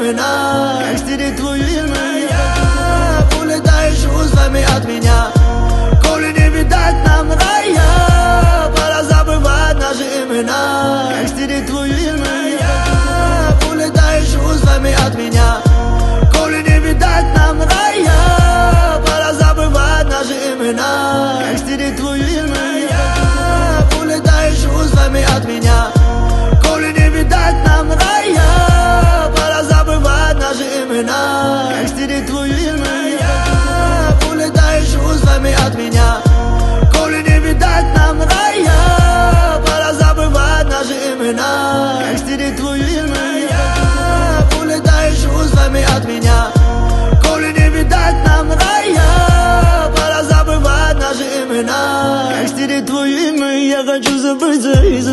имена, гангстеры твои имена. Улетаешь чувствами от меня, коли не видать нам рая. Пора забывать наши имена, гангстеры твои имена. Улетаешь чувствами от меня, коли не видать нам рая. Пора забывать наши имена, гангстеры твои имена. Улетаешь чувствами от меня, коли не видать нам рая. Пора забывать наши имена, гангстеры твои имена. Улетаешь чувствами от меня, коли не видать нам рая. Пора забывать наши имена, гангстеры твои имена.